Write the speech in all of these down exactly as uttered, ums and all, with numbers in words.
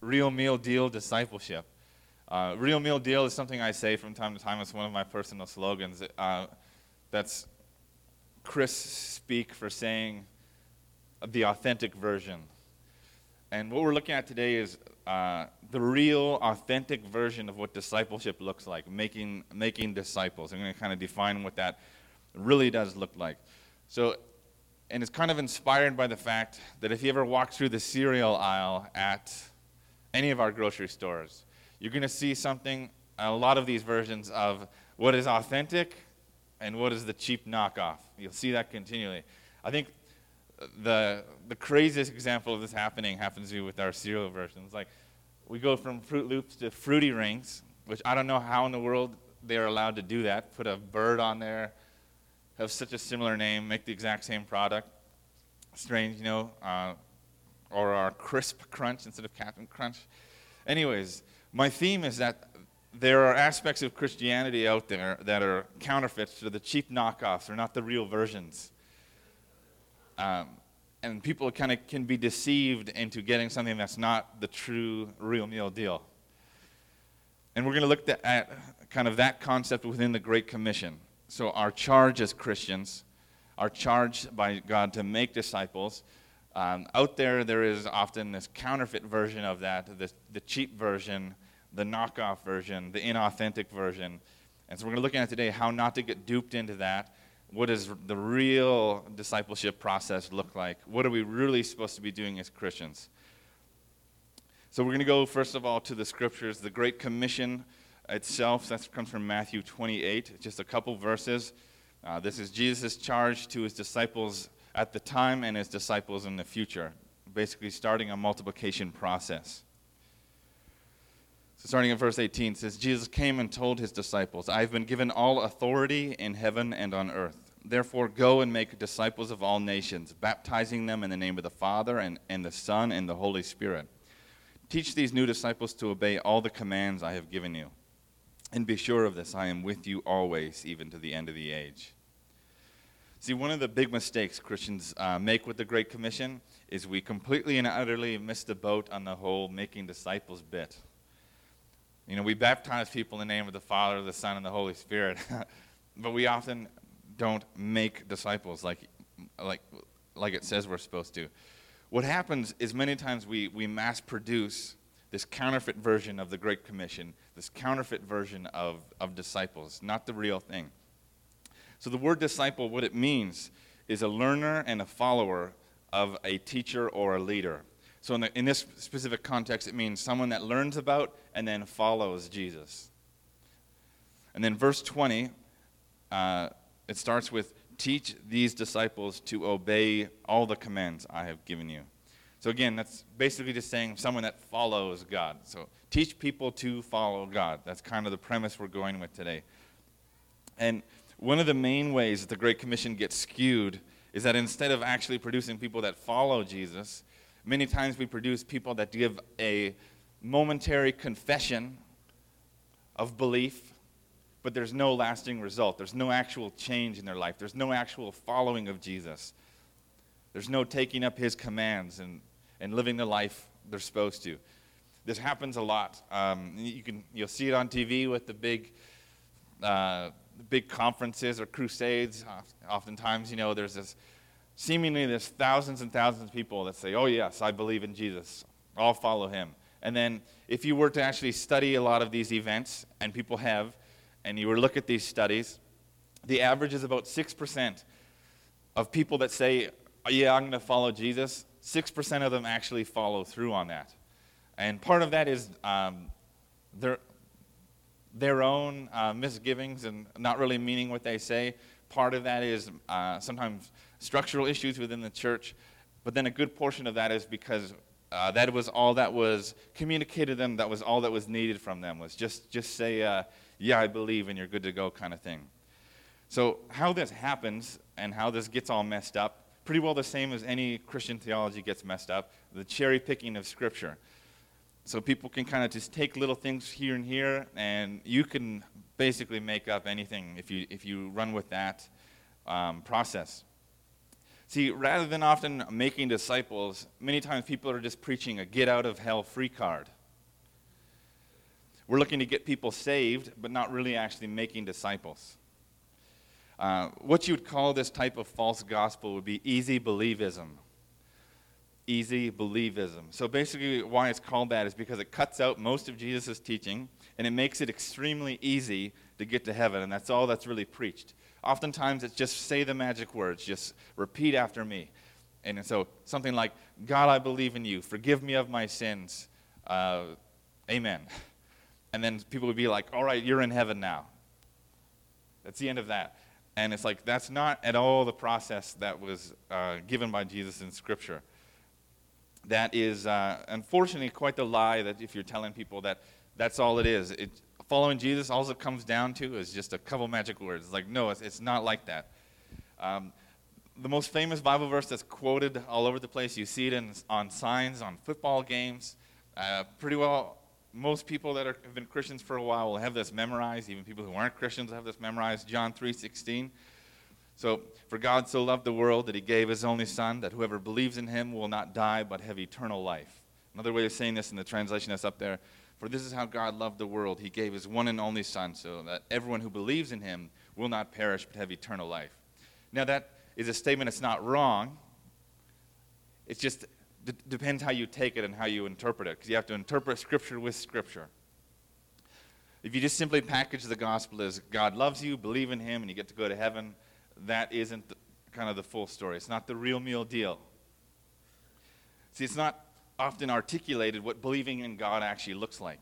real meal deal discipleship. Uh, real meal deal is something I say from time to time. It's one of my personal slogans. Uh, that's Chris speak for saying the authentic version. And what we're looking at today is uh, the real, authentic version of what discipleship looks like, making making disciples. I'm going to kind of define what that really does look like. So, and it's kind of inspired by the fact that if you ever walk through the cereal aisle at any of our grocery stores, you're going to see something, a lot of these versions of what is authentic and what is the cheap knockoff. You'll see that continually. I think the the craziest example of this happening happens to be with our cereal versions. Like, we go from Fruit Loops to Fruity Rings, which I don't know how in the world they're allowed to do that. Put a bird on there, have such a similar name, make the exact same product. Strange, you know, uh, or our Crisp Crunch instead of Captain Crunch. Anyways, my theme is that there are aspects of Christianity out there that are counterfeits to the cheap knockoffs. They're not the real versions. Um, and people kind of can be deceived into getting something that's not the true real meal deal. And we're going to look at, at kind of that concept within the Great Commission. So our charge as Christians, our charge by God to make disciples, um, out there there is often this counterfeit version of that, the, the cheap version, the knockoff version, the inauthentic version. And so we're going to look at today how not to get duped into that. What does the real discipleship process look like? What are we really supposed to be doing as Christians? So we're going to go, first of all, to the scriptures. The Great Commission itself, that comes from Matthew twenty-eight, just a couple verses. Uh, this is Jesus' charge to his disciples at the time and his disciples in the future, basically starting a multiplication process. So starting in verse eighteen, it says, Jesus came and told his disciples, I have been given all authority in heaven and on earth. Therefore go and make disciples of all nations, baptizing them in the name of the Father and, and the Son and the Holy Spirit. Teach these new disciples to obey all the commands I have given you. And be sure of this, I am with you always, even to the end of the age. See, one of the big mistakes Christians uh, make with the Great Commission is we completely and utterly miss the boat on the whole making disciples bit. You know, we baptize people in the name of the Father, the Son, and the Holy Spirit, but we often don't make disciples like, like, like it says we're supposed to. What happens is many times we, we mass produce this counterfeit version of the Great Commission, this counterfeit version of, of disciples, not the real thing. So the word disciple, what it means is a learner and a follower of a teacher or a leader. So in, the, in this specific context, it means someone that learns about and then follows Jesus. And then verse twenty, uh, it starts with, teach these disciples to obey all the commands I have given you. So again, that's basically just saying someone that follows God. So teach people to follow God. That's kind of the premise we're going with today. And one of the main ways that the Great Commission gets skewed is that instead of actually producing people that follow Jesus, many times we produce people that give a momentary confession of belief, but there's no lasting result. There's no actual change in their life. There's no actual following of Jesus. There's no taking up his commands and, and living the life they're supposed to. This happens a lot. Um, you can, you'll see it on T V with the big uh, big conferences or crusades. Oftentimes, you know, there's this, seemingly there's thousands and thousands of people that say, oh yes, I believe in Jesus. I'll follow him. And then if you were to actually study a lot of these events, and people have, and you were to look at these studies, the average is about six percent of people that say, oh, yeah, I'm going to follow Jesus, six percent of them actually follow through on that. And part of that is um, their, their own uh, misgivings and not really meaning what they say. Part of that is uh, sometimes structural issues within the church. But then a good portion of that is because uh, that was all that was communicated to them, that was all that was needed from them, was just, just say, uh, yeah, I believe, and you're good to go kind of thing. So how this happens and how this gets all messed up, pretty well the same as any Christian theology gets messed up, the cherry picking of Scripture. So people can kind of just take little things here and here, and you can basically make up anything if you if you run with that um, process. See, rather than often making disciples, many times people are just preaching a get out of hell free card. We're looking to get people saved, but not really actually making disciples. Uh, what you would call this type of false gospel would be easy believism. Easy believism. So basically why it's called that is because it cuts out most of Jesus' teaching, and it makes it extremely easy to get to heaven, and that's all that's really preached. Oftentimes it's just say the magic words, just repeat after me. And so something like, God, I believe in you, forgive me of my sins, uh, amen. And then people would be like, all right, you're in heaven now. That's the end of that. And it's like, that's not at all the process that was uh, given by Jesus in Scripture. That is, uh, unfortunately, quite the lie that if you're telling people that that's all it is. It, following Jesus, all it comes down to is just a couple magic words. It's like, no, it's, it's not like that. Um, the most famous Bible verse that's quoted all over the place, you see it in, on signs, on football games. Uh, pretty well, most people that are, have been Christians for a while will have this memorized. Even people who aren't Christians will have this memorized. John three sixteen. So, for God so loved the world that he gave his only Son, that whoever believes in him will not die but have eternal life. Another way of saying this in the translation that's up there, for this is how God loved the world. He gave his one and only Son, so that everyone who believes in him will not perish but have eternal life. Now, that is a statement that's not wrong. It just d- depends how you take it and how you interpret it, because you have to interpret Scripture with Scripture. If you just simply package the gospel as God loves you, believe in him, and you get to go to heaven, that isn't the, kind of the full story. It's not the real meal deal. See, it's not often articulated what believing in God actually looks like.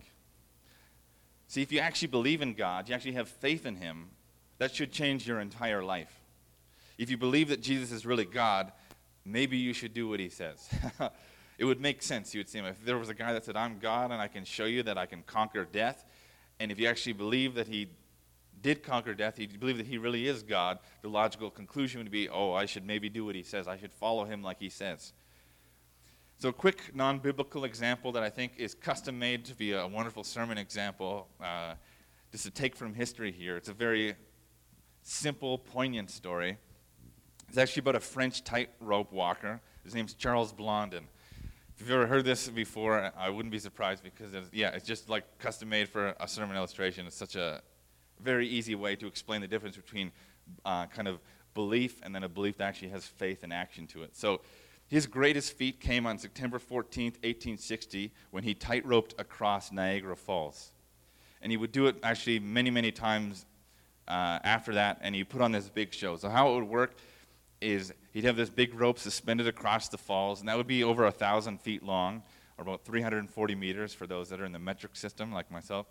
See, if you actually believe in God, you actually have faith in him, that should change your entire life. If you believe that Jesus is really God, maybe you should do what he says. It would make sense. You would see him. If there was a guy that said, I'm God and I can show you that I can conquer death, and if you actually believe that he did conquer death, you believe that he really is God, the logical conclusion would be, oh, I should maybe do what he says. I should follow him like he says. So a quick non-biblical example that I think is custom-made to be a wonderful sermon example, uh, just to take from history here. It's a very simple, poignant story. It's actually about a French tightrope walker. His name's Charles Blondin. If you've ever heard this before, I wouldn't be surprised because, it's, yeah, it's just like custom-made for a sermon illustration. It's such a very easy way to explain the difference between uh, kind of belief and then a belief that actually has faith and action to it. So his greatest feat came on September fourteenth, eighteen sixty, when he tightroped across Niagara Falls. And he would do it actually many, many times uh, after that, and he put on this big show. So how it would work is he'd have this big rope suspended across the falls, and that would be over a thousand feet long, or about three hundred forty meters for those that are in the metric system like myself.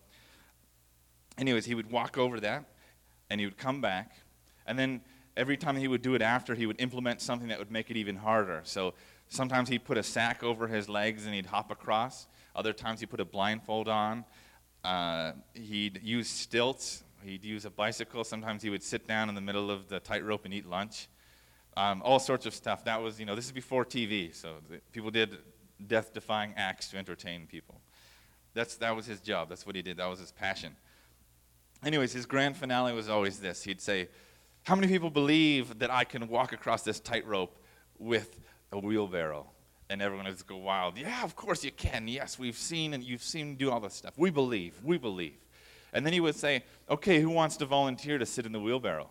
Anyways, he would walk over that, and he would come back, and then every time he would do it after, he would implement something that would make it even harder. So sometimes he'd put a sack over his legs and he'd hop across. Other times he'd put a blindfold on. Uh, he'd use stilts. He'd use a bicycle. Sometimes he would sit down in the middle of the tightrope and eat lunch. Um, all sorts of stuff. That was, you know, this is before T V, so the, people did death-defying acts to entertain people. That's that was his job. That's what he did. That was his passion. Anyways, his grand finale was always this. He'd say, how many people believe that I can walk across this tightrope with a wheelbarrow? And everyone would just go wild. Yeah, of course you can. Yes, we've seen and you've seen him do all this stuff. We believe. We believe. And then he would say, okay, who wants to volunteer to sit in the wheelbarrow?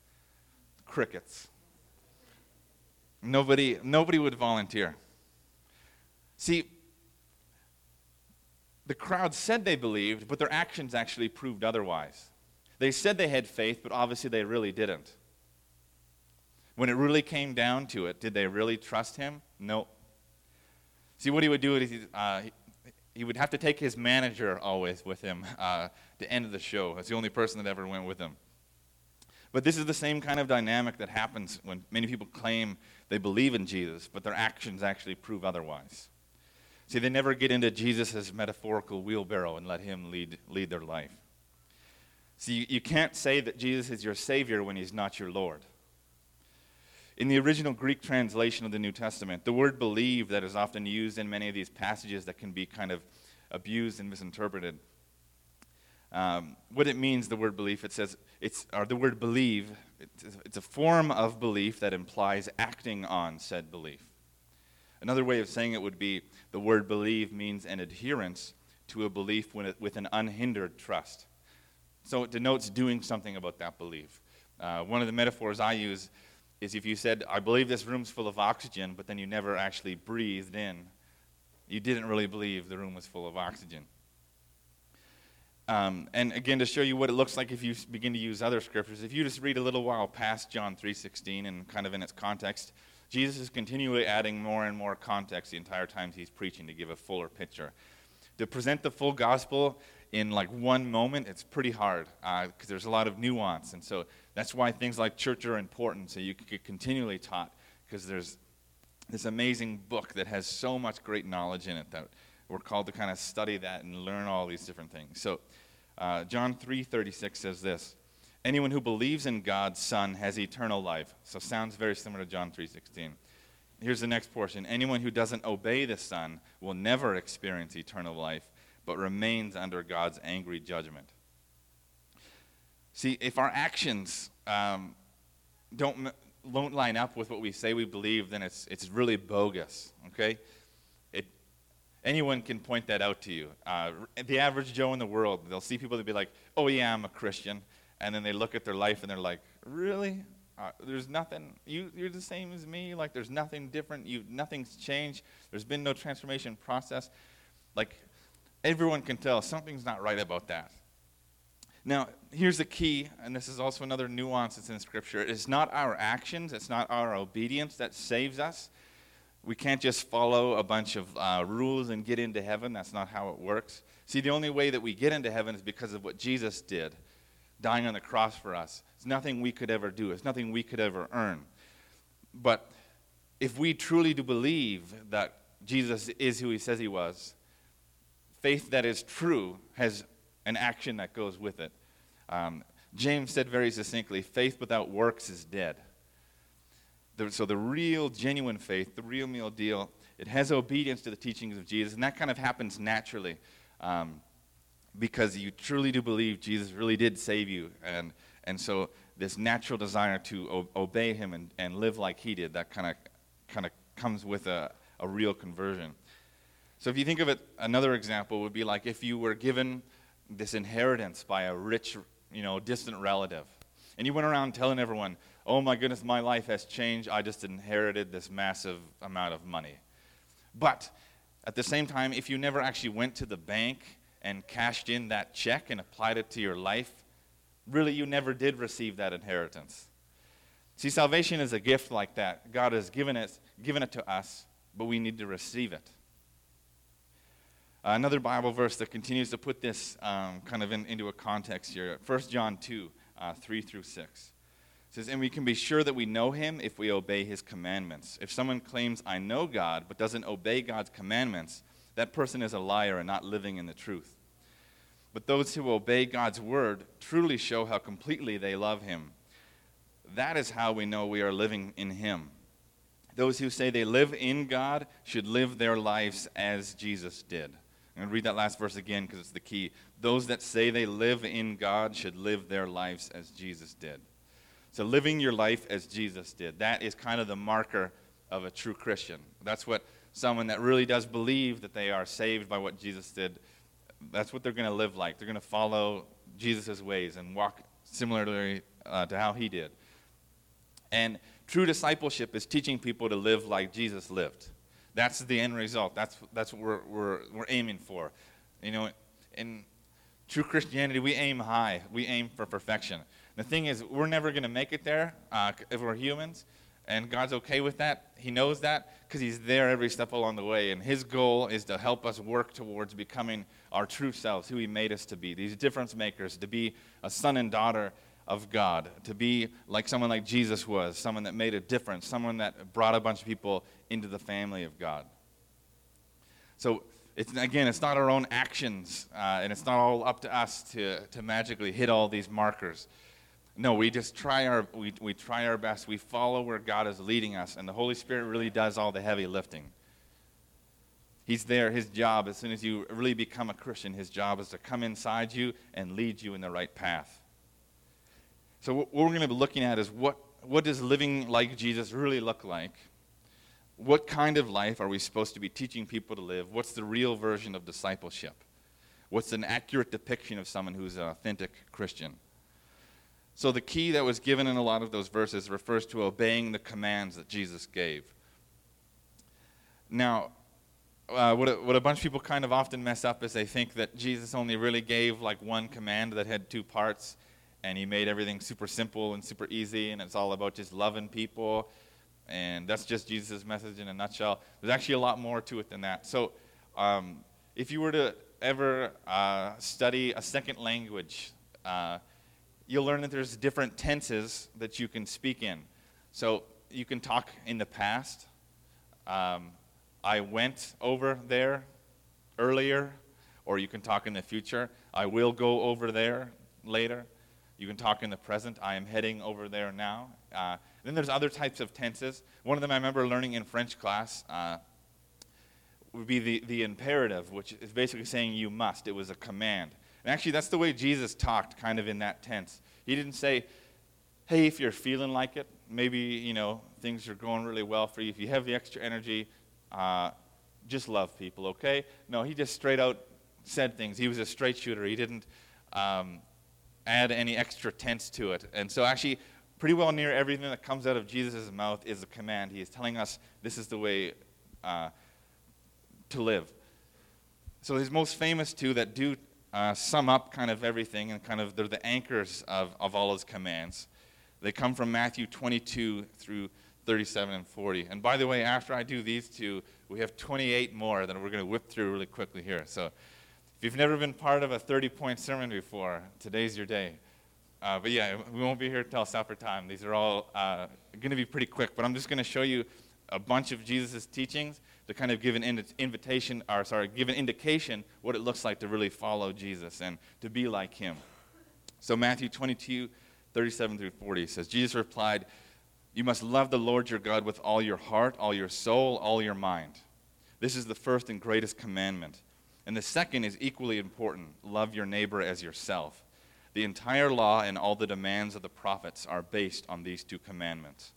Crickets. Nobody, nobody would volunteer. See, the crowd said they believed, but their actions actually proved otherwise. They said they had faith, but obviously they really didn't. When it really came down to it, did they really trust him? No. See, what he would do is uh, he, he would have to take his manager always with him uh, to end the show. That's the only person that ever went with him. But this is the same kind of dynamic that happens when many people claim they believe in Jesus, but their actions actually prove otherwise. See, they never get into Jesus' metaphorical wheelbarrow and let him lead, lead their life. See, you, you can't say that Jesus is your Savior when he's not your Lord. In the original Greek translation of the New Testament, the word believe that is often used in many of these passages that can be kind of abused and misinterpreted, Um, what it means, the word belief, it says, it's, or the word believe, it's, it's a form of belief that implies acting on said belief. Another way of saying it would be the word believe means an adherence to a belief with an unhindered trust. So it denotes doing something about that belief. Uh, one of the metaphors I use is if you said, I believe this room's full of oxygen, but then you never actually breathed in, you didn't really believe the room was full of oxygen. Um, and again, to show you what it looks like if you begin to use other scriptures, if you just read a little while past John three sixteen and kind of in its context, Jesus is continually adding more and more context the entire time he's preaching to give a fuller picture. To present the full gospel in like one moment, it's pretty hard because uh, there's a lot of nuance. And so that's why things like church are important, so you can get continually taught, because there's this amazing book that has so much great knowledge in it that we're called to kind of study that and learn all these different things. So uh, John three thirty-six says this, anyone who believes in God's Son has eternal life. So sounds very similar to John three sixteen. Here's the next portion. Anyone who doesn't obey the Son will never experience eternal life, but remains under God's angry judgment. See, if our actions um, don't, don't line up with what we say we believe, then it's, it's really bogus, okay? It, anyone can point that out to you. Uh, the average Joe in the world, they'll see people that be like, oh yeah, I'm a Christian, and then they look at their life and they're like, really? Uh, there's nothing, you, you're the same as me, like there's nothing different, you, nothing's changed, there's been no transformation process. Like, everyone can tell something's not right about that. Now, here's the key, and this is also another nuance that's in Scripture. It's not our actions, it's not our obedience that saves us. We can't just follow a bunch of uh, rules and get into heaven. That's not how it works. See, the only way that we get into heaven is because of what Jesus did, dying on the cross for us. It's nothing we could ever do. It's nothing we could ever earn. But if we truly do believe that Jesus is who he says he was, faith that is true has an action that goes with it. Um, James said very succinctly, faith without works is dead. The, so the real, genuine faith, the real meal deal, it has obedience to the teachings of Jesus, and that kind of happens naturally um, because you truly do believe Jesus really did save you, and and so this natural desire to o- obey him and, and live like he did, that kind of kind of comes with a, a real conversion. So if you think of it, another example would be like if you were given this inheritance by a rich, you know, distant relative, and you went around telling everyone, oh my goodness, my life has changed, I just inherited this massive amount of money. But at the same time, if you never actually went to the bank and cashed in that check and applied it to your life, really you never did receive that inheritance. See, salvation is a gift like that. God has given it, given it to us, but we need to receive it. Uh, another Bible verse that continues to put this um, kind of in, into a context here, First John two, uh, three through six. It says, and we can be sure that we know him if we obey his commandments. If someone claims, I know God, but doesn't obey God's commandments, that person is a liar and not living in the truth. But those who obey God's word truly show how completely they love him. That is how we know we are living in him. Those who say they live in God should live their lives as Jesus did. I'm going to read that last verse again because it's the key. Those that say they live in God should live their lives as Jesus did. So living your life as Jesus did, that is kind of the marker of a true Christian. That's what someone that really does believe that they are saved by what Jesus did, that's what they're going to live like. They're going to follow Jesus' ways and walk similarly uh, to how he did. And true discipleship is teaching people to live like Jesus lived. That's the end result. That's that's what we're we're we're aiming for. You know, in true Christianity, we aim high. We aim for perfection. The thing is, we're never going to make it there uh, if we're humans, and God's okay with that. He knows that because he's there every step along the way, and his goal is to help us work towards becoming our true selves, who he made us to be, these difference makers, to be a son and daughter of God, to be like someone like Jesus was, someone that made a difference, someone that brought a bunch of people into the family of God. So, it's, again, it's not our own actions, uh, and it's not all up to us to, to magically hit all these markers. No, we just try our we, we try our best. We follow where God is leading us, and the Holy Spirit really does all the heavy lifting. He's there. His job, as soon as you really become a Christian, his job is to come inside you and lead you in the right path. So what we're going to be looking at is what, what does living like Jesus really look like? What kind of life are we supposed to be teaching people to live? What's the real version of discipleship? What's an accurate depiction of someone who's an authentic Christian? So the key that was given in a lot of those verses refers to obeying the commands that Jesus gave. Now, uh, what, a, what a bunch of people kind of often mess up is they think that Jesus only really gave like one command that had two parts, and he made everything super simple and super easy, and it's all about just loving people. And that's just Jesus' message in a nutshell. There's actually a lot more to it than that. So um, if you were to ever uh, study a second language, uh, you'll learn that there's different tenses that you can speak in. So you can talk in the past. Um, I went over there earlier. Or you can talk in the future. I will go over there later. You can talk in the present. I am heading over there now. Uh, then there's other types of tenses. One of them I remember learning in French class uh, would be the, the imperative, which is basically saying you must. It was a command. And actually, that's the way Jesus talked, kind of in that tense. He didn't say, hey, if you're feeling like it, maybe, you know, things are going really well for you. If you have the extra energy, uh, just love people, okay? No, he just straight out said things. He was a straight shooter. He didn't um, add any extra tense to it. And so actually, pretty well near everything that comes out of Jesus' mouth is a command. He is telling us this is the way uh, to live. So his most famous two that do uh, sum up kind of everything, and kind of they're the anchors of, of all his commands. They come from Matthew twenty-two through thirty-seven and forty. And by the way, after I do these two, we have twenty-eight more that we're going to whip through really quickly here. So if you've never been part of a thirty-point sermon before, today's your day. Uh, but yeah, we won't be here till supper time. These are all uh, going to be pretty quick, but I'm just going to show you a bunch of Jesus' teachings to kind of give an in- invitation, or sorry, give an indication what it looks like to really follow Jesus and to be like him. So Matthew twenty-two, thirty-seven through forty says, Jesus replied, "You must love the Lord your God with all your heart, all your soul, all your mind. This is the first and greatest commandment. And the second is equally important. Love your neighbor as yourself. The entire law and all the demands of the prophets are based on these two commandments."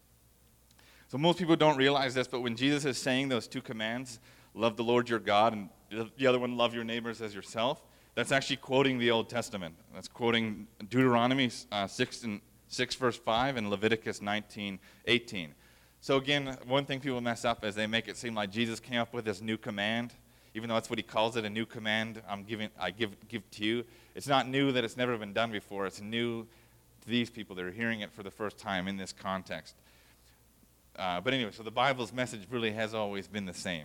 So most people don't realize this, but when Jesus is saying those two commands, love the Lord your God, and the other one, love your neighbors as yourself, that's actually quoting the Old Testament. That's quoting Deuteronomy uh, six, and, six verse five and Leviticus nineteen, eighteen. So again, one thing people mess up is they make it seem like Jesus came up with this new command. Even though that's what he calls it, a new command I'm giving, I give, give to you. It's not new that it's never been done before. It's new to these people that are hearing it for the first time in this context. Uh, but anyway, so the Bible's message really has always been the same.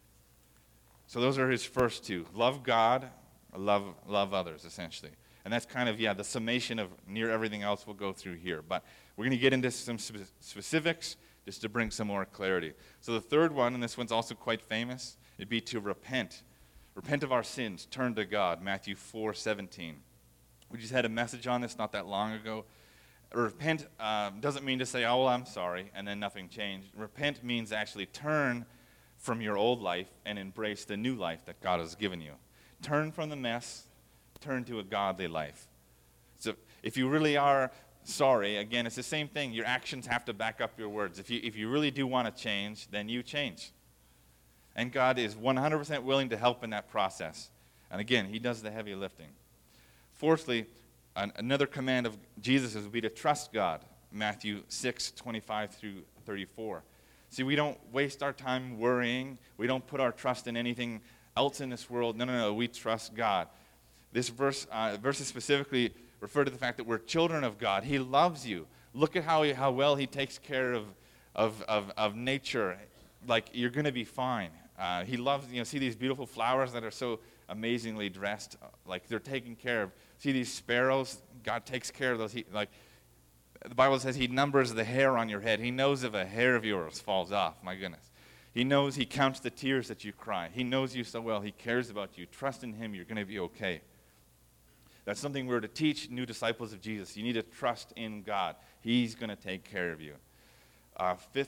So those are his first two. Love God, love, love others, essentially. And that's kind of, yeah, the summation of near everything else we'll go through here. But we're going to get into some spe- specifics just to bring some more clarity. So the third one, and this one's also quite famous, it'd be to repent. Repent of our sins, turn to God, Matthew four seventeen. We just had a message on this not that long ago. Repent um, doesn't mean to say, oh, well, I'm sorry, and then nothing changed. Repent means actually turn from your old life and embrace the new life that God has given you. Turn from the mess, turn to a godly life. So if you really are sorry, again, it's the same thing. Your actions have to back up your words. If you, if you really do want to change, then you change. And God is one hundred percent willing to help in that process. And again, he does the heavy lifting. Fourthly, an, another command of Jesus would be to trust God, Matthew six, twenty-five through thirty-four. See, we don't waste our time worrying. We don't put our trust in anything else in this world. No, no, no, we trust God. This verse, uh, verses specifically refer to the fact that we're children of God. He loves you. Look at how, he, how well he takes care of, of, of, of nature. Like, you're going to be fine. Uh, he loves, you know, see these beautiful flowers that are so amazingly dressed, like they're taken care of. See these sparrows? God takes care of those. He, like, the Bible says he numbers the hair on your head. He knows if a hair of yours falls off. My goodness. He knows, he counts the tears that you cry. He knows you so well. He cares about you. Trust in him. You're going to be okay. That's something we're to teach new disciples of Jesus. You need to trust in God. He's going to take care of you. Uh, fifth,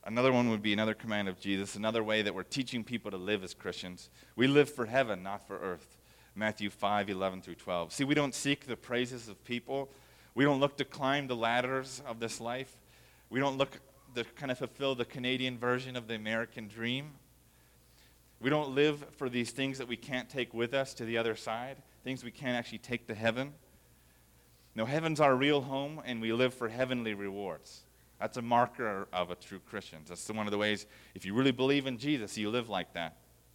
Another one would be another command of Jesus, another way that we're teaching people to live as Christians. We live for heaven, not for earth. Matthew five, eleven through twelve. See, we don't seek the praises of people. We don't look to climb the ladders of this life. We don't look to kind of fulfill the Canadian version of the American dream. We don't live for these things that we can't take with us to the other side, things we can't actually take to heaven. No, heaven's our real home, and we live for heavenly rewards. That's a marker of a true Christian. That's one of the ways, if you really believe in Jesus, you live like that.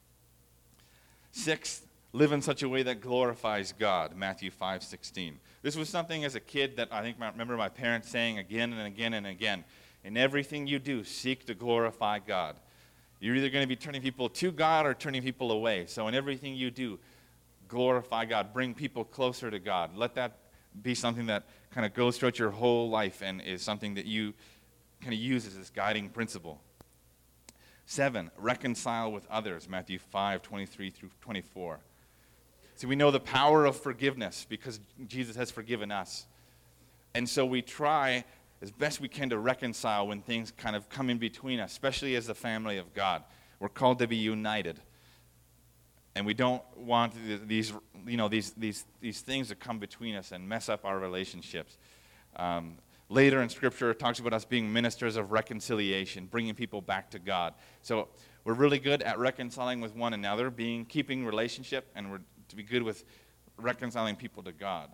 Sixth, live in such a way that glorifies God, Matthew five sixteen. This was something as a kid that I think I remember my parents saying again and again and again. In everything you do, seek to glorify God. You're either going to be turning people to God or turning people away. So in everything you do, glorify God. Bring people closer to God. Let that be something that kind of goes throughout your whole life and is something that you kind of use as this guiding principle. Seven, reconcile with others, Matthew five twenty-three through twenty-four. See, we know the power of forgiveness because Jesus has forgiven us. And so we try as best we can to reconcile when things kind of come in between us, especially as the family of God. We're called to be united. And we don't want these, you know, these these these things to come between us and mess up our relationships. Um, later in Scripture, it talks about us being ministers of reconciliation, bringing people back to God. So we're really good at reconciling with one another, being keeping relationship, and we're to be good with reconciling people to God.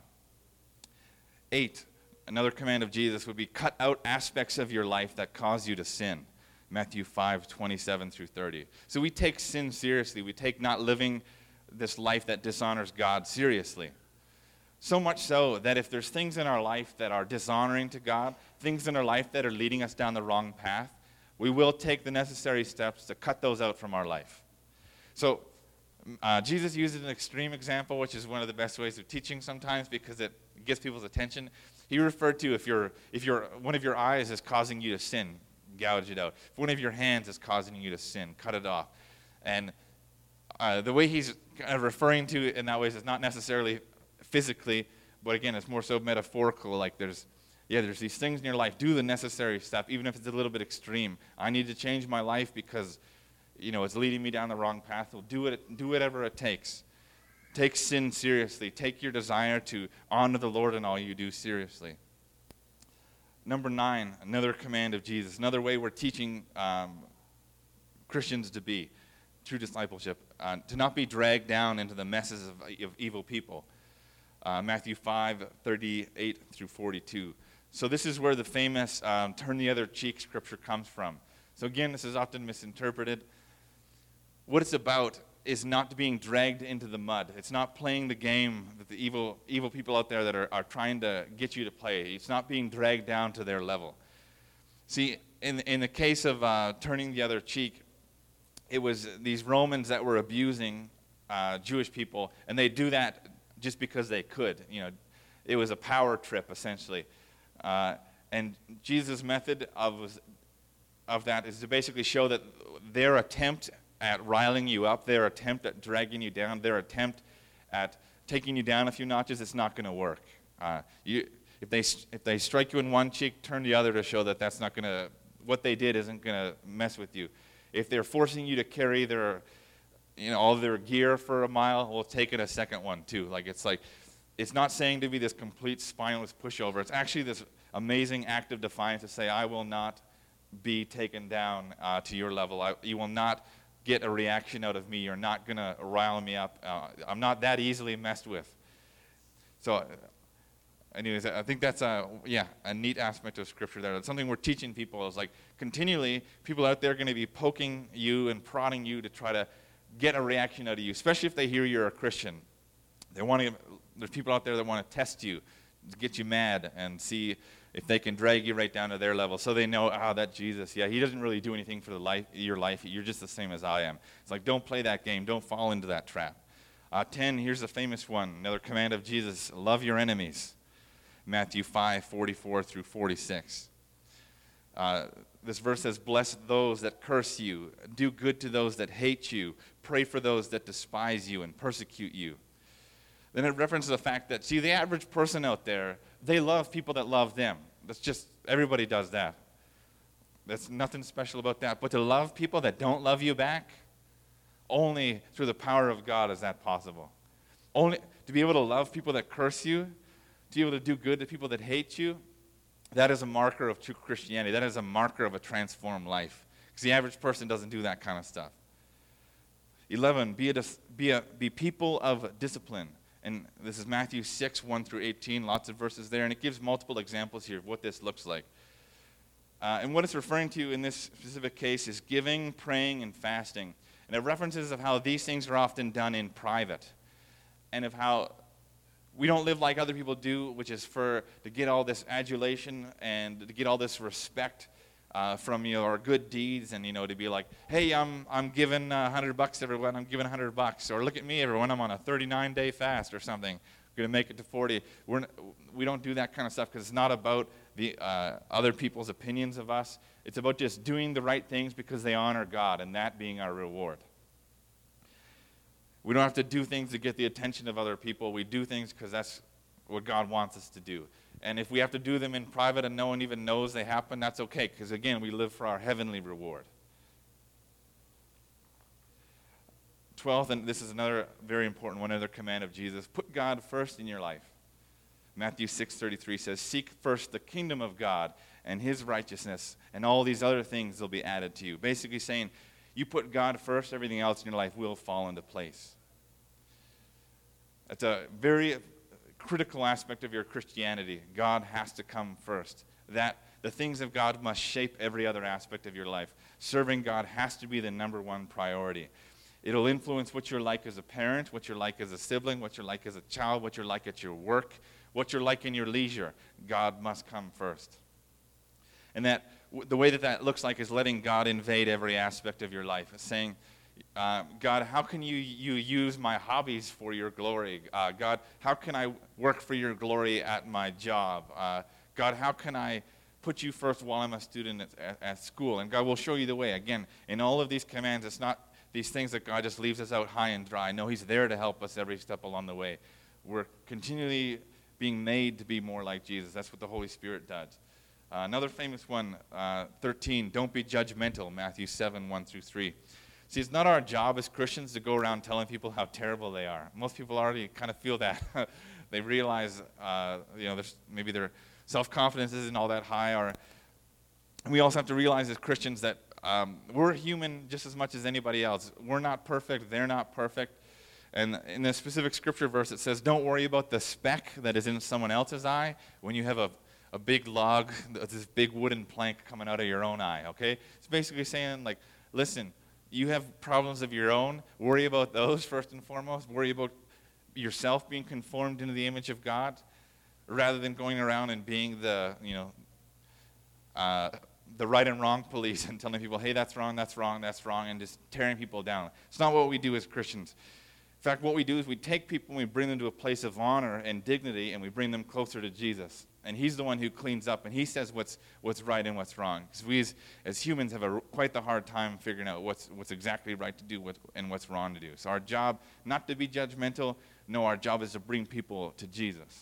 Eight, another command of Jesus would be cut out aspects of your life that cause you to sin. Matthew five twenty-seven through thirty. So we take sin seriously. We take not living this life that dishonors God seriously. So much so that if there's things in our life that are dishonoring to God, things in our life that are leading us down the wrong path, we will take the necessary steps to cut those out from our life. So uh, Jesus uses an extreme example, which is one of the best ways of teaching sometimes because it gets people's attention. He referred to if you're, if you're, one of your eyes is causing you to sin, gouge it out. If one of your hands is causing you to sin, cut it off. And uh, the way he's kind of referring to it in that way is not necessarily physically, but again, it's more so metaphorical. Like there's, yeah, there's these things in your life. Do the necessary stuff, even if it's a little bit extreme. I need to change my life because, you know, it's leading me down the wrong path. Well, do it, do whatever it takes. Take sin seriously. Take your desire to honor the Lord in all you do seriously. Number nine, another command of Jesus, another way we're teaching um, Christians to be, true discipleship, uh, to not be dragged down into the messes of, of evil people. Uh, Matthew five thirty-eight through forty-two. So this is where the famous um, turn the other cheek scripture comes from. So again, this is often misinterpreted. What it's about is not being dragged into the mud. It's not playing the game that the evil evil people out there that are, are trying to get you to play. It's not being dragged down to their level. See, in, in the case of uh, turning the other cheek, it was these Romans that were abusing uh, Jewish people, and they do that just because they could. You know, it was a power trip, essentially. Uh, and Jesus' method of, of that is to basically show that their attempt at riling you up, their attempt at dragging you down, their attempt at taking you down a few notches, it's not going to work. Uh, you, if they if they strike you in one cheek, turn the other to show that that's not going to, what they did isn't going to mess with you. If they're forcing you to carry their, you know, all their gear for a mile, we'll take it a second one too. Like it's like, it's not saying to be this complete spineless pushover. It's actually this amazing act of defiance to say, I will not be taken down uh, to your level. I, you will not get a reaction out of me. You're not going to rile me up. Uh, I'm not that easily messed with. So, anyways, I think that's a, yeah, a neat aspect of Scripture there. It's something we're teaching people is like continually people out there are going to be poking you and prodding you to try to get a reaction out of you, especially if they hear you're a Christian. They want to. There's people out there that want to test you, to get you mad, and see if they can drag you right down to their level, so they know, ah, oh, that Jesus, yeah, he doesn't really do anything for the life, your life. You're just the same as I am. It's like, don't play that game. Don't fall into that trap. Uh, ten, here's the famous one, another command of Jesus, love your enemies. Matthew five forty-four through forty-six. Uh, this verse says, bless those that curse you, do good to those that hate you, pray for those that despise you and persecute you. Then it references the fact that, see, the average person out there, they love people that love them. That's just, everybody does that. There's nothing special about that. But to love people that don't love you back, only through the power of God is that possible. Only to be able to love people that curse you, to be able to do good to people that hate you, that is a marker of true Christianity. That is a marker of a transformed life. Because the average person doesn't do that kind of stuff. eleven, be, a, be, a, be people of discipline. And this is Matthew six, one through eighteen, lots of verses there. And it gives multiple examples here of what this looks like. Uh, and what it's referring to in this specific case is giving, praying, and fasting. And it references of how these things are often done in private. And of how we don't live like other people do, which is for to get all this adulation and to get all this respect uh, from your good deeds, and you know to be like, hey, I'm I'm giving a uh, hundred bucks everyone, I'm giving a hundred bucks, or look at me everyone, I'm on a thirty-nine day fast or something, I'm gonna make it to forty. We're we don't do that kind of stuff because it's not about the uh, other people's opinions of us. It's about just doing the right things because they honor God, and that being our reward. We don't have to do things to get the attention of other people. We do things because that's what God wants us to do. And if we have to do them in private and no one even knows they happen, that's okay, because again, we live for our heavenly reward. twelfth, and this is another very important one, another command of Jesus, put God first in your life. Matthew six thirty-three says, seek first the kingdom of God and his righteousness, and all these other things will be added to you. Basically saying, you put God first, everything else in your life will fall into place. That's a very critical aspect of your Christianity. God has to come first. That the things of God must shape every other aspect of your life. Serving God has to be the number one priority. It'll influence what you're like as a parent, what you're like as a sibling, what you're like as a child, what you're like at your work, what you're like in your leisure. God must come first. And that the way that that looks like is letting God invade every aspect of your life. It's saying, uh, God, how can you, you use my hobbies for your glory? Uh, God, how can I work for your glory at my job? Uh, God, how can I put you first while I'm a student at, at, at school? And God will show you the way. Again, in all of these commands, it's not these things that God just leaves us out high and dry. No, he's there to help us every step along the way. We're continually being made to be more like Jesus. That's what the Holy Spirit does. Uh, another famous one, uh, thirteen, don't be judgmental, Matthew seven, one through three. See, it's not our job as Christians to go around telling people how terrible they are. Most people already kind of feel that. They realize, uh, you know, maybe their self-confidence isn't all that high. Or we also have to realize as Christians that um, we're human just as much as anybody else. We're not perfect. They're not perfect. And in the specific scripture verse, it says, don't worry about the speck that is in someone else's eye when you have a a big log, this big wooden plank coming out of your own eye, okay? It's basically saying, like, listen, you have problems of your own. Worry about those first and foremost. Worry about yourself being conformed into the image of God rather than going around and being the, you know, uh, the right and wrong police and telling people, hey, that's wrong, that's wrong, that's wrong, and just tearing people down. It's not what we do as Christians. In fact, what we do is we take people and we bring them to a place of honor and dignity, and we bring them closer to Jesus. And he's the one who cleans up, and he says what's what's right and what's wrong. Because we as, as humans have a, quite the hard time figuring out what's what's exactly right to do what, and what's wrong to do. So our job, not to be judgmental, no, our job is to bring people to Jesus.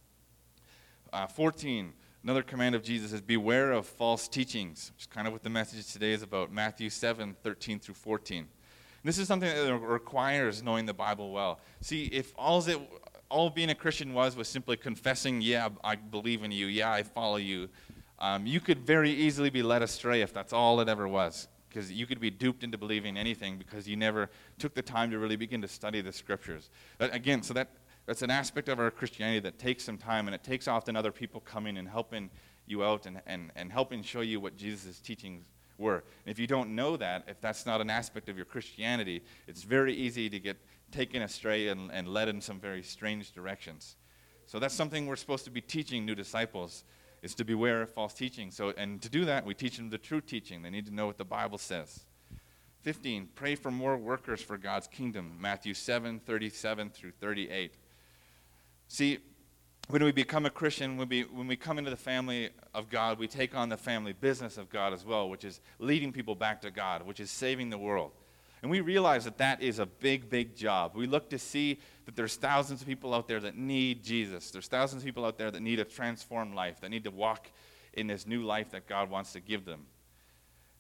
Uh, fourteen, another command of Jesus is beware of false teachings, which is kind of what the message today is about. Matthew seven, thirteen through fourteen. This is something that requires knowing the Bible well. See, if all it, all being a Christian was was simply confessing, yeah, I believe in you, yeah, I follow you, um, you could very easily be led astray if that's all it ever was, because you could be duped into believing anything because you never took the time to really begin to study the Scriptures. But again, so that that's an aspect of our Christianity that takes some time, and it takes often other people coming and helping you out and, and, and helping show you what Jesus' teachings were. And if you don't know that, if that's not an aspect of your Christianity, it's very easy to get taken astray and, and led in some very strange directions. So that's something we're supposed to be teaching new disciples, is to beware of false teaching. So, and to do that, we teach them the true teaching. They need to know what the Bible says. fifteen, pray for more workers for God's kingdom. Matthew seven, thirty-seven through thirty-eight. See, when we become a Christian, when we, when we come into the family of God, we take on the family business of God as well, which is leading people back to God, which is saving the world. And we realize that that is a big, big job. We look to see that there's thousands of people out there that need Jesus. There's thousands of people out there that need a transformed life, that need to walk in this new life that God wants to give them.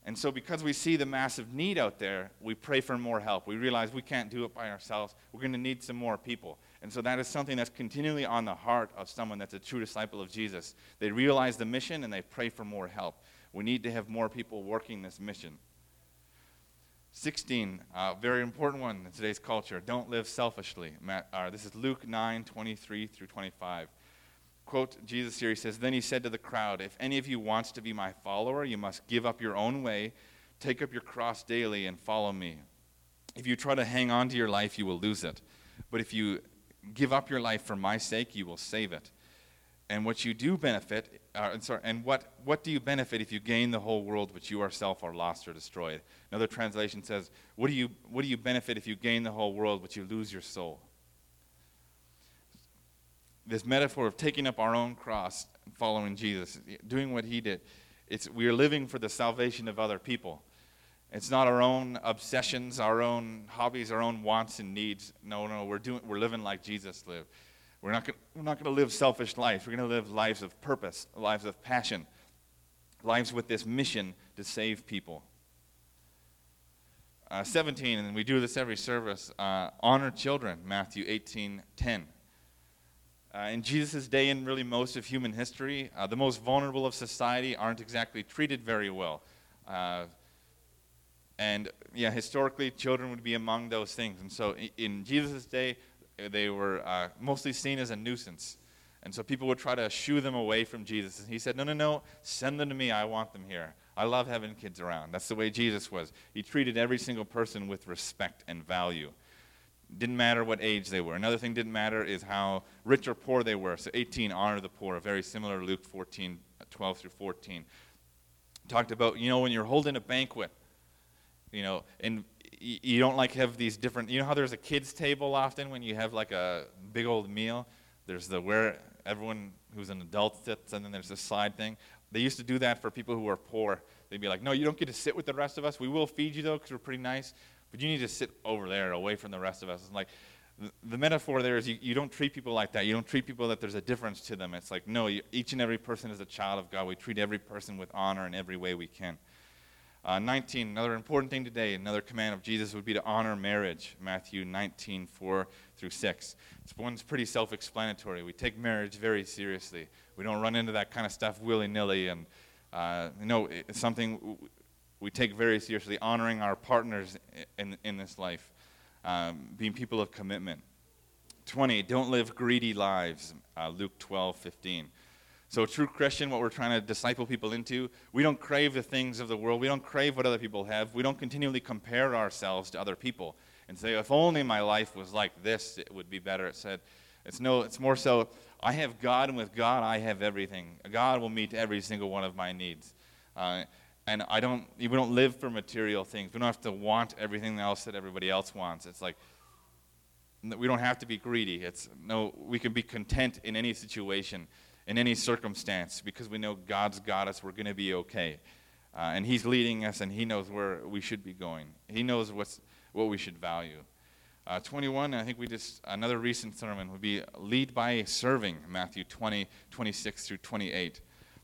And so because we see the massive need out there, we pray for more help. We realize we can't do it by ourselves. We're going to need some more people. And so that is something that's continually on the heart of someone that's a true disciple of Jesus. They realize the mission and they pray for more help. We need to have more people working this mission. sixteen, uh, very important one in today's culture. Don't live selfishly. Matt, uh, this is Luke nine, twenty-three through twenty-five. Quote Jesus here, he says, "Then he said to the crowd, if any of you wants to be my follower, you must give up your own way, take up your cross daily, and follow me. If you try to hang on to your life, you will lose it. But if you give up your life for my sake, you will save it. And what you do benefit, uh, sorry, and what, what do you benefit if you gain the whole world, but you yourself are lost or destroyed?" Another translation says, what do you what do you benefit if you gain the whole world, but you lose your soul? This metaphor of taking up our own cross and following Jesus, doing what he did, it's we are living for the salvation of other people. It's not our own obsessions, our own hobbies, our own wants and needs. No, no, we're doing we're living like Jesus lived. We're not gonna, we're not going to live selfish lives. We're going to live lives of purpose, lives of passion, lives with this mission to save people. Uh, seventeen, and we do this every service, uh, honor children, Matthew eighteen ten. Uh, in Jesus' day and really most of human history, uh, the most vulnerable of society aren't exactly treated very well. Uh, and yeah, historically, children would be among those things. And so in, in Jesus' day, they were uh, mostly seen as a nuisance. And so people would try to shoo them away from Jesus. And he said, no, no, no, send them to me. I want them here. I love having kids around. That's the way Jesus was. He treated every single person with respect and value. Didn't matter what age they were. Another thing didn't matter is how rich or poor they were. So eighteen, honor the poor. Very similar to Luke fourteen, twelve through fourteen. Talked about, you know, when you're holding a banquet, you know, and you don't like have these different, you know how there's a kids table often when you have like a big old meal? There's the where everyone who's an adult sits, and then there's this side thing. They used to do that for people who were poor. They'd be like, no, you don't get to sit with the rest of us. We will feed you though because we're pretty nice, but you need to sit over there away from the rest of us. It's like the, the metaphor there is you, you don't treat people like that. You don't treat people that there's a difference to them. It's like, no, you, each and every person is a child of God. We treat every person with honor in every way we can. Uh, nineteen, another important thing today, another command of Jesus would be to honor marriage, Matthew nineteen, four through six. This one's pretty self-explanatory. We take marriage very seriously. We don't run into that kind of stuff willy-nilly, and uh, you know, it's something we take very seriously, honoring our partners in, in this life, um, being people of commitment. twenty, don't live greedy lives, uh, Luke twelve, fifteen. So a true Christian, what we're trying to disciple people into, we don't crave the things of the world. We don't crave what other people have. We don't continually compare ourselves to other people and say, if only my life was like this, it would be better. It said, it's no, it's more so, I have God, and with God, I have everything. God will meet every single one of my needs. Uh, and I don't, we don't live for material things. We don't have to want everything else that everybody else wants. It's like, we don't have to be greedy. It's no, we can be content in any situation, in any circumstance, because we know God's got us. We're going to be okay. Uh, and he's leading us, and he knows where we should be going. He knows what's what we should value. Uh, twenty-one, I think we just, another recent sermon would be lead by serving, Matthew twenty, twenty-six through twenty-eight.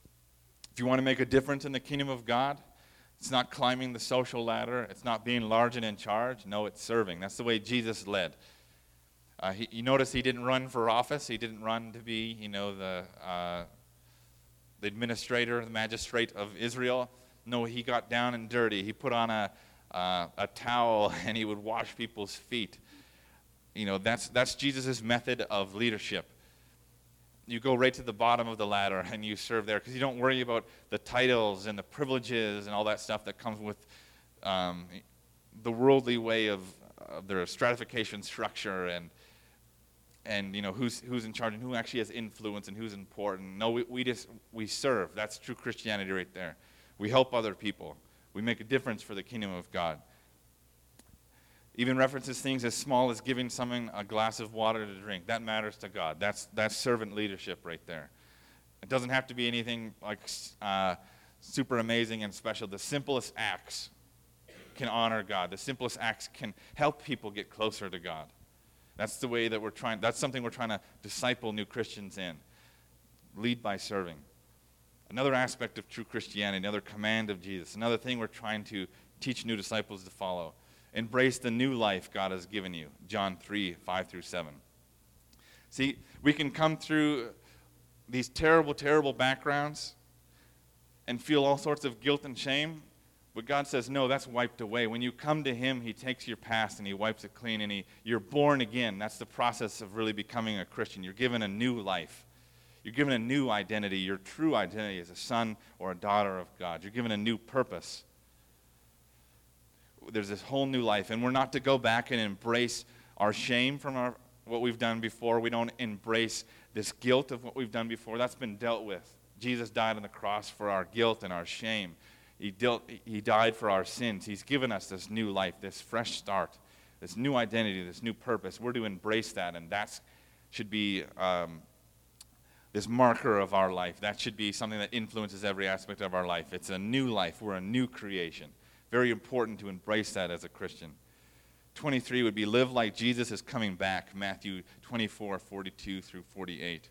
If you want to make a difference in the kingdom of God, it's not climbing the social ladder. It's not being large and in charge. No, it's serving. That's the way Jesus led. Uh, he, you notice he didn't run for office. He didn't run to be, you know, the uh, the administrator, the magistrate of Israel. No, he got down and dirty. He put on a uh, a towel and he would wash people's feet. You know, that's that's Jesus' method of leadership. You go right to the bottom of the ladder and you serve there because you don't worry about the titles and the privileges and all that stuff that comes with um, the worldly way of, of their stratification structure and. And you know who's who's in charge and who actually has influence and who's important. No, we, we just we serve. That's true Christianity right there. We help other people. We make a difference for the kingdom of God. Even references things as small as giving someone a glass of water to drink. That matters to God. That's that's servant leadership right there. It doesn't have to be anything like uh, super amazing and special. The simplest acts can honor God. The simplest acts can help people get closer to God. That's the way that we're trying, that's something we're trying to disciple new Christians in. Lead by serving. Another aspect of true Christianity, another command of Jesus, another thing we're trying to teach new disciples to follow. Embrace the new life God has given you. John three, five through seven. See, we can come through these terrible, terrible backgrounds and feel all sorts of guilt and shame, but God says, no, that's wiped away. When you come to him, he takes your past and he wipes it clean, and he, you're born again. That's the process of really becoming a Christian. You're given a new life. You're given a new identity, your true identity as a son or a daughter of God. You're given a new purpose. There's this whole new life, and we're not to go back and embrace our shame from our, what we've done before. We don't embrace this guilt of what we've done before. That's been dealt with. Jesus died on the cross for our guilt and our shame. He, dealt, he died for our sins. He's given us this new life, this fresh start, this new identity, this new purpose. We're to embrace that, and that should be um, this marker of our life. That should be something that influences every aspect of our life. It's a new life. We're a new creation. Very important to embrace that as a Christian. twenty-three would be live like Jesus is coming back, Matthew twenty-four, forty-two through forty-eight.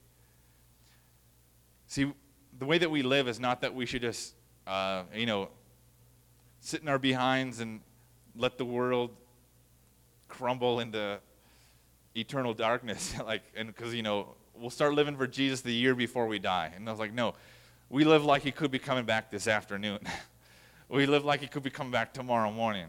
See, the way that we live is not that we should just, uh, you know, sit in our behinds and let the world crumble into eternal darkness. like, and because, you know, we'll start living for Jesus the year before we die. And I was like, no, we live like he could be coming back this afternoon. We live like he could be coming back tomorrow morning.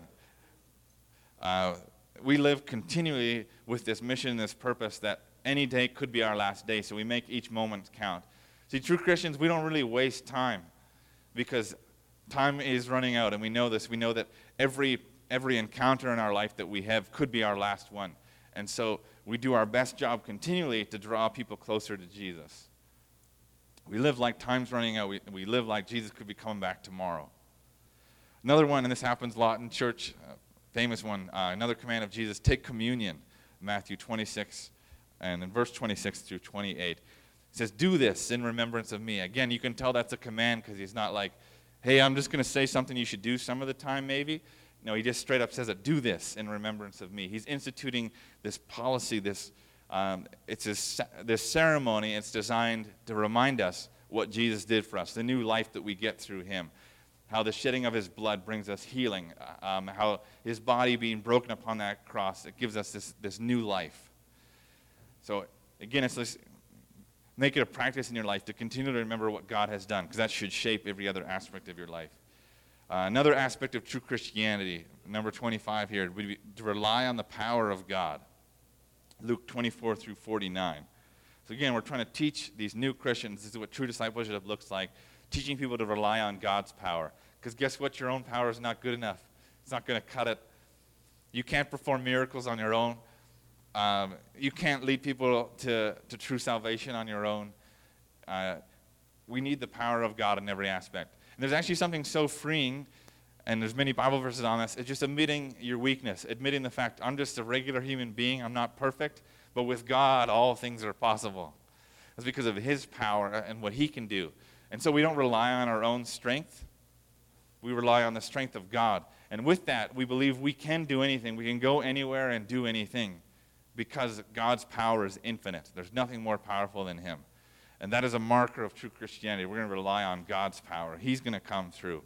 Uh, we live continually with this mission, this purpose that any day could be our last day, so we make each moment count. See, true Christians, we don't really waste time because time is running out, and we know this. We know that every every encounter in our life that we have could be our last one. And so we do our best job continually to draw people closer to Jesus. We live like time's running out. We, we live like Jesus could be coming back tomorrow. Another one, and this happens a lot in church, uh, famous one, uh, another command of Jesus, take communion, Matthew twenty-six, and in verse twenty-six through twenty-eight. It says, do this in remembrance of me. Again, you can tell that's a command because he's not like, hey, I'm just going to say something you should do some of the time maybe. No, he just straight up says it, do this in remembrance of me. He's instituting this policy, this um, it's this, this ceremony. It's designed to remind us what Jesus did for us, the new life that we get through him. How the shedding of his blood brings us healing, um, how his body being broken upon that cross, it gives us this, this new life. So again, it's this, make it a practice in your life to continue to remember what God has done, because that should shape every other aspect of your life. Uh, another aspect of true Christianity, number twenty-five here, would be to rely on the power of God. Luke twenty-four through forty-nine. So again, we're trying to teach these new Christians, this is what true discipleship looks like, teaching people to rely on God's power. Because guess what? Your own power is not good enough. It's not going to cut it. You can't perform miracles on your own. Um, you can't lead people to, to true salvation on your own. Uh, we need the power of God in every aspect. And there's actually something so freeing, and there's many Bible verses on this, it's just admitting your weakness, admitting the fact, I'm just a regular human being, I'm not perfect, but with God, all things are possible. It's because of his power and what he can do. And so we don't rely on our own strength. We rely on the strength of God. And with that, we believe we can do anything. We can go anywhere and do anything because God's power is infinite. There's nothing more powerful than him. And that is a marker of true Christianity. We're going to rely on God's power. He's going to come through.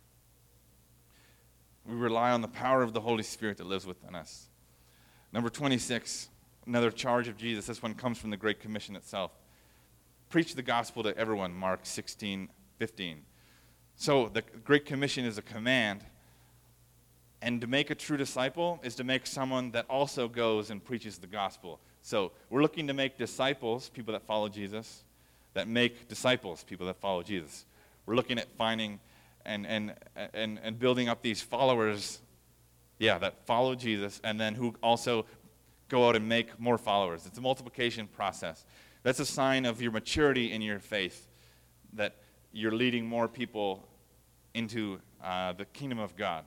We rely on the power of the Holy Spirit that lives within us. Number twenty-six, another charge of Jesus. This one comes from the Great Commission itself. Preach the gospel to everyone, Mark sixteen fifteen. So the Great Commission is a command, and to make a true disciple is to make someone that also goes and preaches the gospel. So we're looking to make disciples, people that follow Jesus, that make disciples, people that follow Jesus. We're looking at finding and and and, and building up these followers, yeah, that follow Jesus, and then who also go out and make more followers. It's a multiplication process. That's a sign of your maturity in your faith, that you're leading more people into uh, the kingdom of God.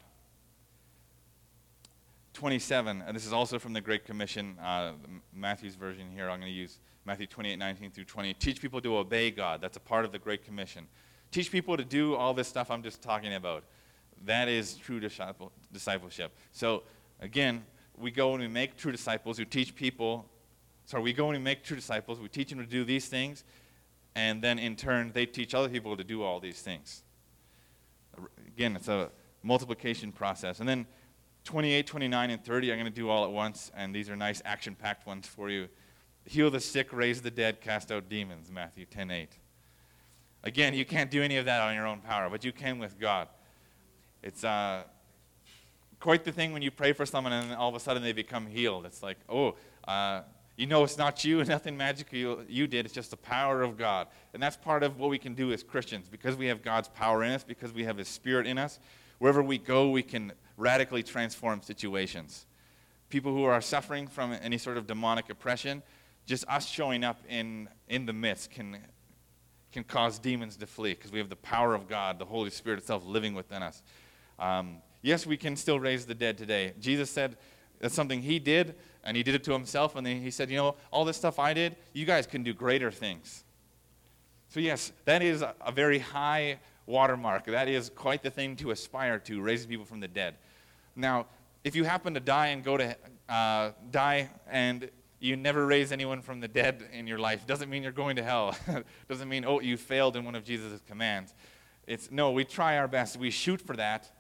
twenty-seven, and this is also from the Great Commission, uh, Matthew's version here. I'm going to use Matthew twenty-eight, nineteen through twenty. Teach people to obey God. That's a part of the Great Commission. Teach people to do all this stuff I'm just talking about. That is true disciple, discipleship. So, again, we go and we make true disciples who teach people. Sorry, we go and we make true disciples. We teach them to do these things. and then in turn, they teach other people to do all these things. Again, it's a multiplication process. And then twenty-eight, twenty-nine, and thirty, I'm going to do all at once, and these are nice action-packed ones for you. Heal the sick, raise the dead, cast out demons, Matthew ten eight. Again, you can't do any of that on your own power, but you can with God. It's uh, quite the thing when you pray for someone and all of a sudden they become healed. It's like, oh, uh, you know it's not you, nothing magical you, you did, it's just the power of God. And that's part of what we can do as Christians. Because we have God's power in us, because we have His Spirit in us, wherever we go, we can radically transform situations. People who are suffering from any sort of demonic oppression, just us showing up in, in the midst can, can cause demons to flee, because we have the power of God, the Holy Spirit itself living within us. Um, yes, we can still raise the dead today. Jesus said that's something He did, and He did it to Himself, and then He said, you know, all this stuff I did, you guys can do greater things. So yes, that is a, a very high watermark. That is quite the thing to aspire to, raising people from the dead. Now, if you happen to die and go to uh, die and you never raise anyone from the dead in your life, doesn't mean you're going to hell. Doesn't mean, oh, you failed in one of Jesus' commands. It's, no, we try our best. We shoot for that,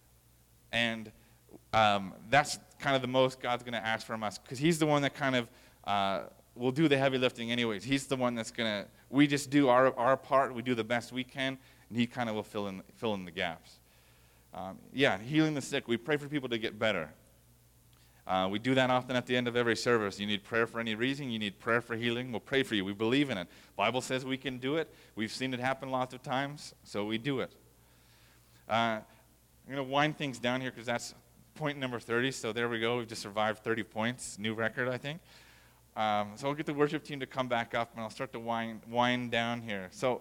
and um, that's kind of the most God's going to ask from us, because He's the one that kind of uh, will do the heavy lifting anyways. He's the one that's going to, we just do our, our part, we do the best we can, and He kind of will fill in, fill in the gaps. Um, yeah, healing the sick. We pray for people to get better. Uh, we do that often at the end of every service. You need prayer for any reason. You need prayer for healing. We'll pray for you. We believe in it. Bible says we can do it. We've seen it happen lots of times, so we do it. Uh, I'm going to wind things down here because that's point number thirty. So there we go. We've just survived thirty points. New record, I think. Um, so I'll get the worship team to come back up, and I'll start to wind, wind down here. So,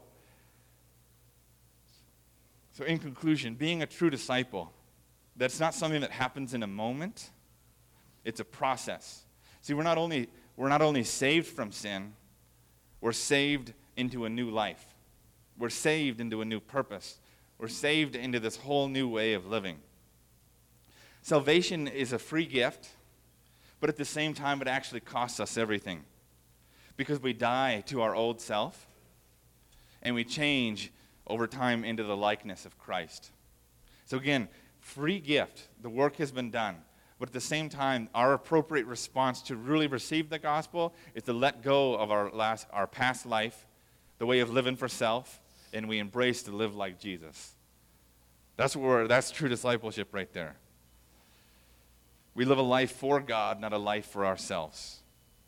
so in conclusion, being a true disciple, that's not something that happens in a moment. It's a process. See, we're not only we're not only saved from sin, we're saved into a new life. We're saved into a new purpose. We're saved into this whole new way of living. Salvation is a free gift, but at the same time it actually costs us everything. Because we die to our old self, and we change over time into the likeness of Christ. So again, free gift. The work has been done. But at the same time, our appropriate response to really receive the gospel is to let go of our last, our past life, the way of living for self, and we embrace to live like Jesus. That's where that's true discipleship right there. We live a life for God, not a life for ourselves.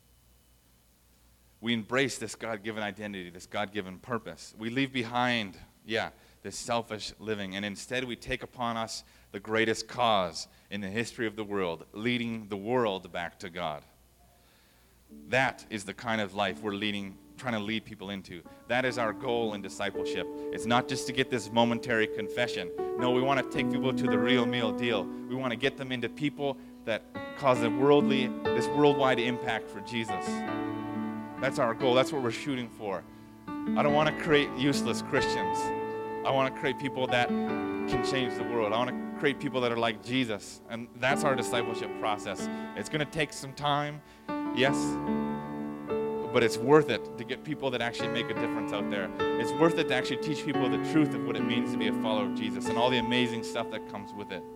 We embrace this God-given identity, this God-given purpose. We leave behind, yeah, this selfish living, and instead we take upon us the greatest cause in the history of the world, leading the world back to God. That is the kind of life we're leading, trying to lead people into. That is our goal in discipleship. It's not just to get this momentary confession. No, we want to take people to the real meal deal. We want to get them into people that cause a worldly, this worldwide impact for Jesus. That's our goal. That's what we're shooting for. I don't want to create useless Christians. I want to create people that can change the world. I want to create people that are like Jesus. And that's our discipleship process. It's going to take some time, yes, but it's worth it to get people that actually make a difference out there. It's worth it to actually teach people the truth of what it means to be a follower of Jesus and all the amazing stuff that comes with it.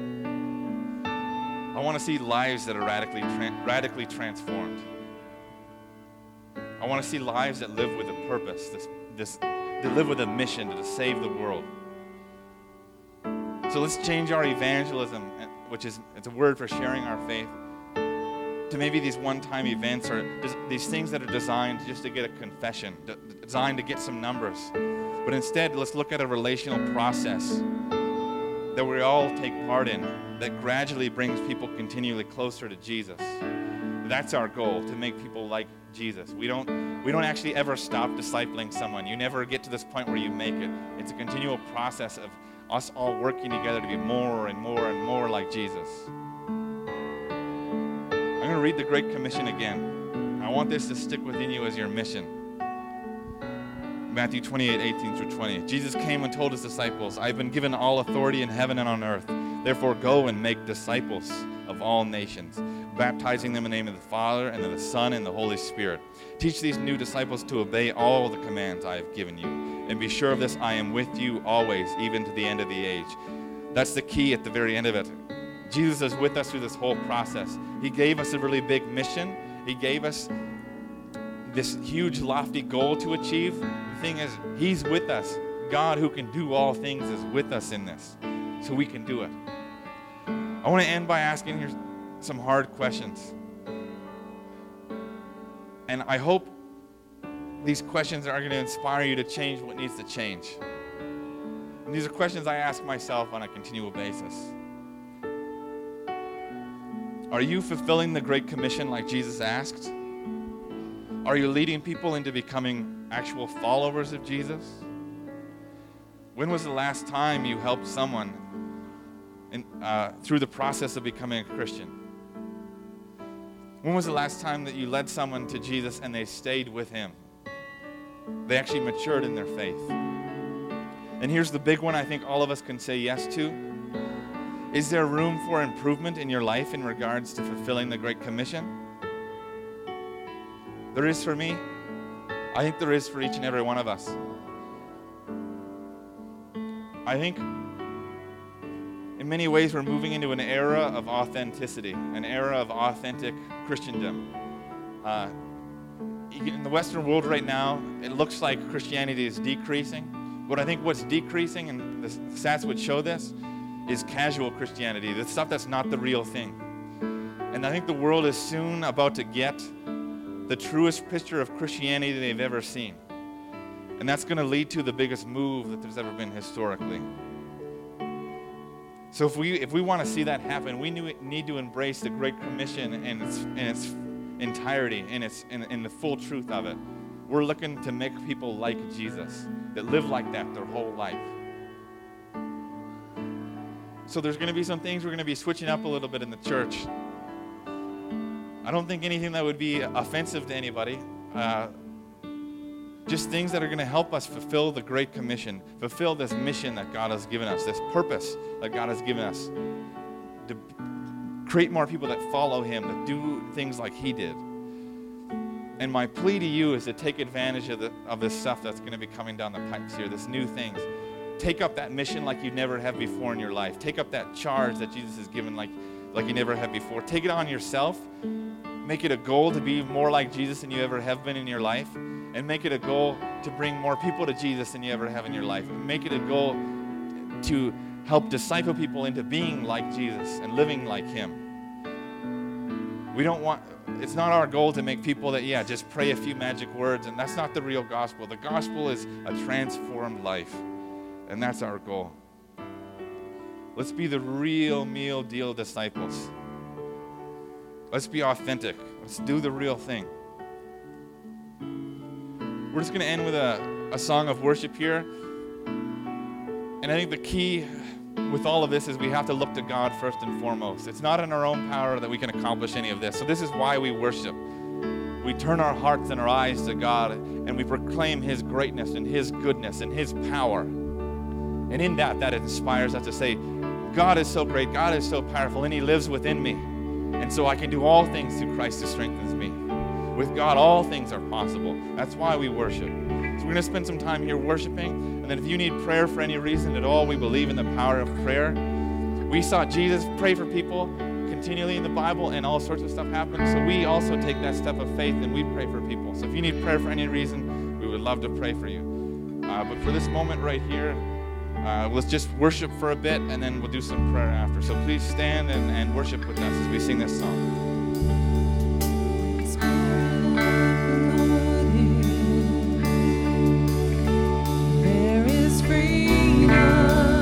I want to see lives that are radically, tra- radically transformed. I want to see lives that live with a purpose, this, this, to live with a mission to save the world. So let's change our evangelism, which is it's a word for sharing our faith, to maybe these one-time events or these things that are designed just to get a confession, designed to get some numbers. But instead, let's look at a relational process that we all take part in that gradually brings people continually closer to Jesus. That's our goal, to make people like Jesus. We don't we don't actually ever stop discipling someone. You never get to this point where you make it. It's a continual process of us all working together to be more and more and more like Jesus. I'm going to read the Great Commission again. I want this to stick within you as your mission. Matthew twenty-eight, eighteen through twenty. Jesus came and told his disciples, "I've been given all authority in heaven and on earth. Therefore go and make disciples of all nations, baptizing them in the name of the Father, and of the Son, and the Holy Spirit. Teach these new disciples to obey all the commands I have given you. And be sure of this, I am with you always, even to the end of the age. That's the key at the very end of it. Jesus is with us through this whole process. He gave us a really big mission. He gave us this huge, lofty goal to achieve. The thing is, he's with us. God, who can do all things, is with us in this, so we can do it. I want to end by asking you some hard questions. And I hope these questions are going to inspire you to change what needs to change. And these are questions I ask myself on a continual basis. Are you fulfilling the Great Commission like Jesus asked? Are you leading people into becoming actual followers of Jesus? When was the last time you helped someone in, uh, through the process of becoming a Christian? When was the last time that you led someone to Jesus and they stayed with him? They actually matured in their faith. And here's the big one I think all of us can say yes to. Is there room for improvement in your life in regards to fulfilling the Great Commission? There is for me. I think there is for each and every one of us. I think in many ways we're moving into an era of authenticity, an era of authentic Christendom. Uh, in the Western world right now, it looks like Christianity is decreasing. But I think what's decreasing, and the stats would show this, is casual Christianity, the stuff that's not the real thing. And I think the world is soon about to get the truest picture of Christianity they've ever seen. And that's going to lead to the biggest move that there's ever been historically. So if we if we want to see that happen, we need to embrace the Great Commission in its, in its entirety, in, its, in, in the full truth of it. We're looking to make people like Jesus, that live like that their whole life. So there's going to be some things we're going to be switching up a little bit in the church. I don't think anything that would be offensive to anybody. Uh, just things that are going to help us fulfill the Great Commission, fulfill this mission that God has given us, this purpose that God has given us, to create more people that follow him, that do things like he did. And my plea to you is to take advantage of, the, of this stuff that's going to be coming down the pipes here, this new things. Take up that mission like you never have before in your life. Take up that charge that Jesus has given like, like you never have before. Take it on yourself. Make it a goal to be more like Jesus than you ever have been in your life. And make it a goal to bring more people to Jesus than you ever have in your life. And make it a goal to help disciple people into being like Jesus and living like him. We don't want, it's not our goal to make people that, yeah, just pray a few magic words, and that's not the real gospel. The gospel is a transformed life, and that's our goal. Let's be the real meal deal disciples. Let's be authentic. Let's do the real thing. We're just going to end with a, a song of worship here. And I think the key with all of this is we have to look to God first and foremost. It's not in our own power that we can accomplish any of this. So this is why we worship. We turn our hearts and our eyes to God, and we proclaim his greatness and his goodness and his power. And in that, that inspires us to say, God is so great, God is so powerful, and he lives within me. And so I can do all things through Christ who strengthens me. With God, all things are possible. That's why we worship. So we're going to spend some time here worshiping. And then if you need prayer for any reason at all, we believe in the power of prayer. We saw Jesus pray for people continually in the Bible, and all sorts of stuff happened. So we also take that step of faith and we pray for people. So if you need prayer for any reason, we would love to pray for you. Uh, but for this moment right here, uh, let's just worship for a bit, and then we'll do some prayer after. So please stand and, and worship with us as we sing this song.